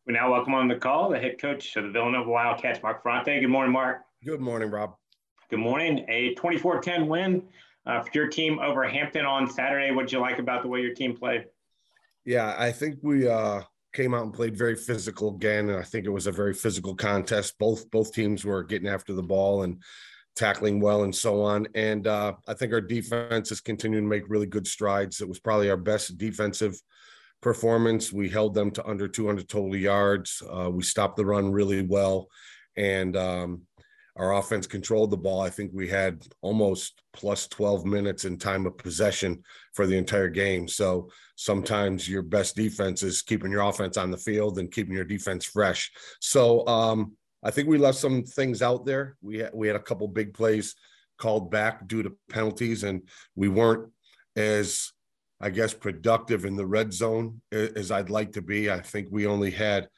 We now welcome on the call the head coach of the Villanova Wildcats, Mark Ferrante. Good morning, Mark. Good morning, Rob. Good morning. A 24-10 win for your team over Hampton on Saturday. What did you like about the way your team played? Yeah, I think we came out and played very physical again, and I think it was a very physical contest. Both teams were getting after the ball and tackling well and so on. And I think our defense is continuing to make really good strides. It was probably our best defensive performance. We held them to under 200 total yards. We stopped the run really well, and our offense controlled the ball. I think we had almost plus 12 minutes in time of possession for the entire game. So sometimes your best defense is keeping your offense on the field and keeping your defense fresh. So I think we left some things out there. We had a couple big plays called back due to penalties, and we weren't as, I guess, productive in the red zone as I'd like to be. I think we only had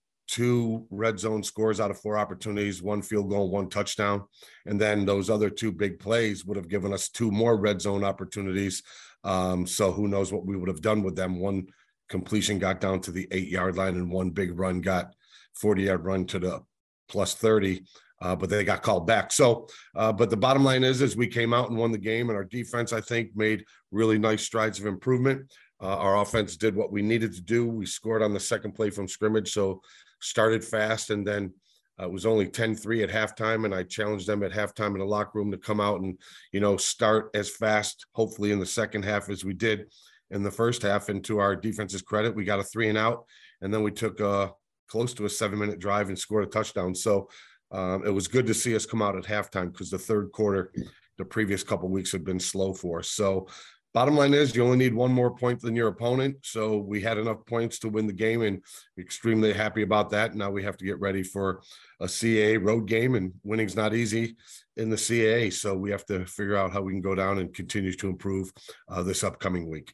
2 red zone scores out of 4 opportunities, 1 field goal, 1 touchdown. And then those other 2 big plays would have given us 2 more red zone opportunities. So who knows what we would have done with them. 1 completion got down to the 8-yard line, and 1 big run got 40-yard run to the plus 30. But they got called back. So, but the bottom line is we came out and won the game, and our defense, I think, made really nice strides of improvement. Our offense did what we needed to do. We scored on the second play from scrimmage, so started fast, and then it was only 10-3 at halftime, and I challenged them at halftime in the locker room to come out and, start as fast, hopefully in the second half as we did in the first half. And to our defense's credit, we got a 3-and-out, and then we took close to a 7-minute drive and scored a touchdown. So it was good to see us come out at halftime, because the third quarter, the previous couple of weeks, had been slow for us. So bottom line is you only need 1 more point than your opponent. So we had enough points to win the game, and extremely happy about that. Now we have to get ready for a CAA road game, and winning's not easy in the CAA. So we have to figure out how we can go down and continue to improve this upcoming week.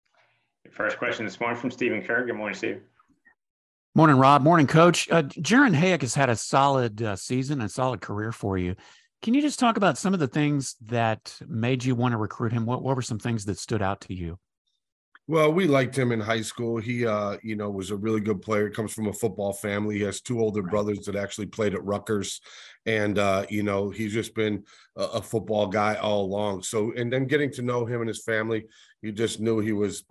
First question this morning from Stephen Kerr. Good morning, Steve. Morning, Rob. Morning, Coach. Jaren Hayek has had a solid season, a solid career for you. Can you just talk about some of the things that made you want to recruit him? What were some things that stood out to you? Well, we liked him in high school. He, was a really good player. He comes from a football family. He has 2 older brothers that actually played at Rutgers. And, he's just been a football guy all along. So, and then getting to know him and his family, you just knew he was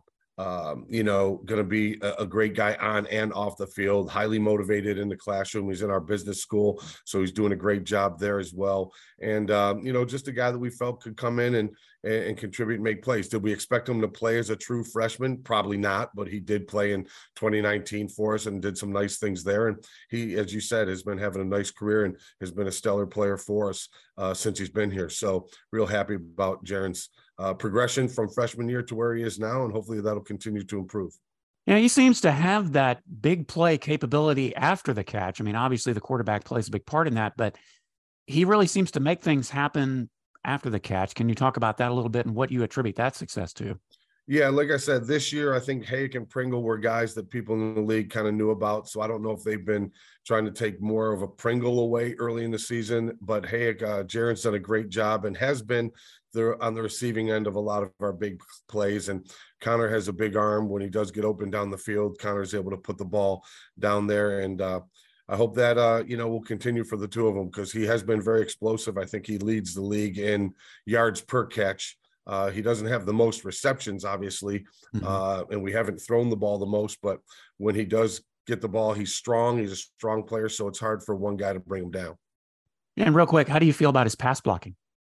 going to be a great guy on and off the field, highly motivated in the classroom. He's in our business school, so he's doing a great job there as well. And, just a guy that we felt could come in and contribute and make plays. Did we expect him to play as a true freshman? Probably not, but he did play in 2019 for us and did some nice things there. And he, as you said, has been having a nice career and has been a stellar player for us since he's been here. So real happy about Jaren's progression from freshman year to where he is now, and hopefully that'll continue to improve. Yeah, he seems to have that big play capability after the catch. I mean, obviously the quarterback plays a big part in that, but he really seems to make things happen after the catch. Can you talk about that a little bit and what you attribute that success to? Yeah, like I said, this year, I think Hayek and Pringle were guys that people in the league kind of knew about. So I don't know if they've been trying to take more of a Pringle away early in the season, but Hayek, Jaren's done a great job and has been there on the receiving end of a lot of our big plays. And Connor has a big arm. When he does get open down the field, Connor's able to put the ball down there. And I hope that, will continue for the 2 of them, because he has been very explosive. I think he leads the league in yards per catch. He doesn't have the most receptions, obviously, and we haven't thrown the ball the most, but when he does get the ball, he's strong. He's a strong player, so it's hard for one guy to bring him down. Yeah, and real quick, how do you feel about his pass blocking?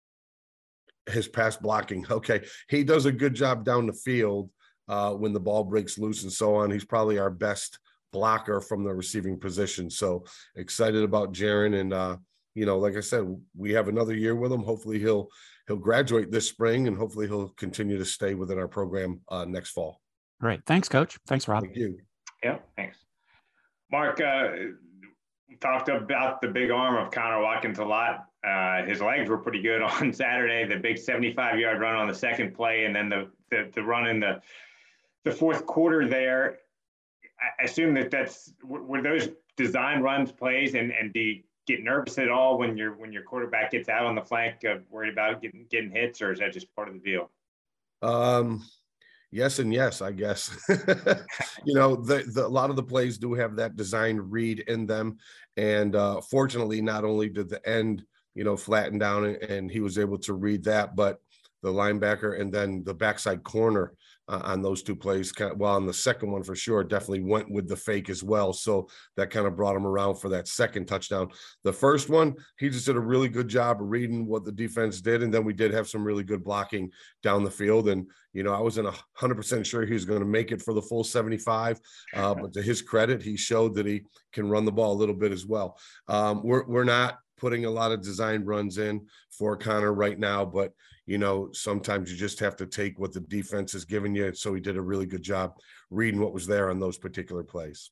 His pass blocking. Okay. He does a good job down the field when the ball breaks loose and so on. He's probably our best blocker from the receiving position. So excited about Jaren. And, like I said, we have another year with him. Hopefully he'll graduate this spring, and hopefully he'll continue to stay within our program next fall. Great. Thanks, Coach. Thanks, Rob. Thank you. Yeah, thanks. Mark, talked about the big arm of Connor Watkins a lot. His legs were pretty good on Saturday, the big 75-yard run on the second play, and then the run in the fourth quarter there. I assume were those design runs plays, and do you get nervous at all when your quarterback gets out on the flank, worried about getting hits, or is that just part of the deal? Yes and yes, I guess. A lot of the plays do have that design read in them, and fortunately, not only did the end, flatten down, and he was able to read that, but the linebacker and then the backside corner on those two plays, on the second one for sure, definitely went with the fake as well. So that kind of brought him around for that second touchdown. The first one, he just did a really good job of reading what the defense did. And then we did have some really good blocking down the field. And, I wasn't 100% sure he was going to make it for the full 75. But to his credit, he showed that he can run the ball a little bit as well. We're not putting a lot of design runs in for Connor right now, but sometimes you just have to take what the defense is giving you. So he did a really good job reading what was there on those particular plays.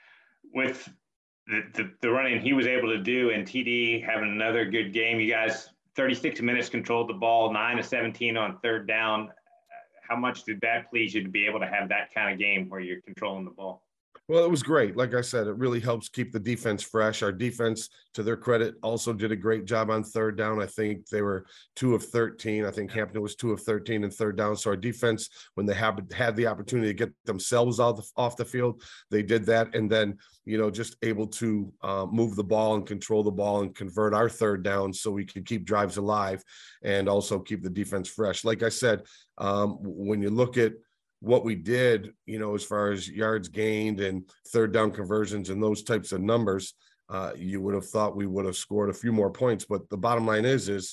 With the running he was able to do, and TD having another good game, you guys 36 minutes controlled the ball, 9-17 on third down. How much did that please you to be able to have that kind of game where you're controlling the ball? Well, it was great. Like I said, it really helps keep the defense fresh. Our defense, to their credit, also did a great job on third down. I think they were 2 of 13. I think Hampton was 2 of 13 in third down. So our defense, when they had the opportunity to get themselves off the field, they did that. And then, just able to move the ball and control the ball and convert our third down so we could keep drives alive and also keep the defense fresh. Like I said, when you look at what we did, as far as yards gained and third down conversions and those types of numbers, you would have thought we would have scored a few more points. But the bottom line is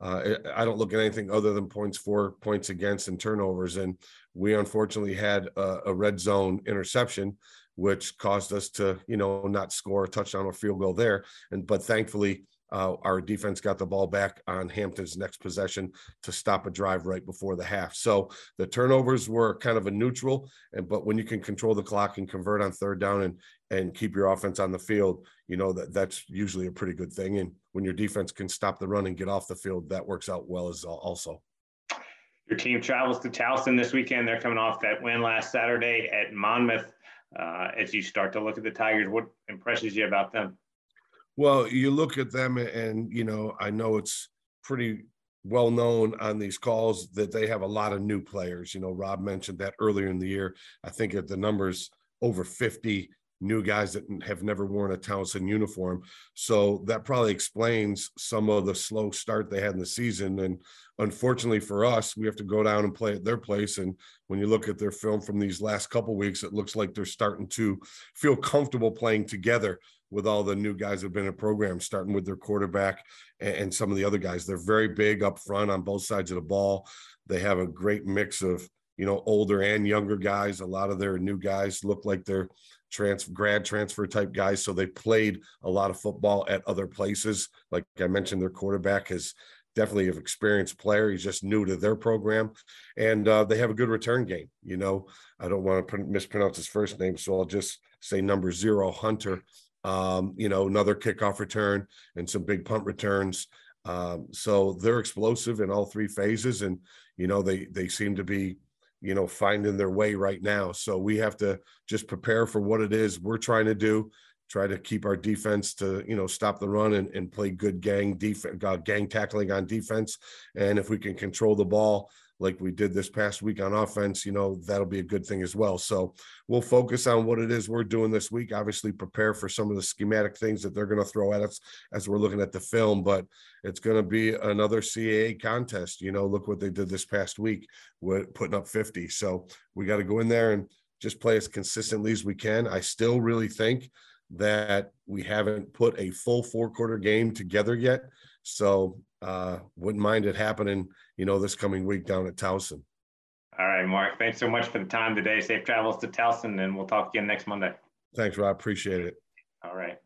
I don't look at anything other than points for, points against, and turnovers. And we unfortunately had a red zone interception, which caused us to, not score a touchdown or field goal there. But thankfully, our defense got the ball back on Hampton's next possession to stop a drive right before the half. So the turnovers were kind of a neutral, but when you can control the clock and convert on third down and keep your offense on the field, that's usually a pretty good thing. And when your defense can stop the run and get off the field, that works out well as also. Your team travels to Towson this weekend. They're coming off that win last Saturday at Monmouth. As you start to look at the Tigers, what impresses you about them? Well, you look at them and, I know it's pretty well known on these calls that they have a lot of new players. Rob mentioned that earlier in the year. I think at the numbers over 50 new guys that have never worn a Towson uniform. So that probably explains some of the slow start they had in the season. And unfortunately for us, we have to go down and play at their place. And when you look at their film from these last couple of weeks, it looks like they're starting to feel comfortable playing together with all the new guys who have been in program, starting with their quarterback and some of the other guys. They're very big up front on both sides of the ball. They have a great mix of, older and younger guys. A lot of their new guys look like they're grad transfer type guys. So they played a lot of football at other places. Like I mentioned, their quarterback is definitely an experienced player. He's just new to their program. And they have a good return game. I don't want to mispronounce his first name, so I'll just say number 0, Hunter. Another kickoff return and some big punt returns. So they're explosive in all three phases. And, they seem to be, finding their way right now. So we have to just prepare for what it is we're trying to do, try to keep our defense to, stop the run and play good gang tackling on defense. And if we can control the ball like we did this past week on offense, that'll be a good thing as well. So we'll focus on what it is we're doing this week, obviously prepare for some of the schematic things that they're going to throw at us as we're looking at the film, but it's going to be another CAA contest. Look what they did this past week with putting up 50. So we got to go in there and just play as consistently as we can. I still really think that we haven't put a full 4-quarter game together yet. So wouldn't mind it happening, this coming week down at Towson. All right, Mark, thanks so much for the time today. Safe travels to Towson, and we'll talk again next Monday. Thanks, Rob. Appreciate it. All right.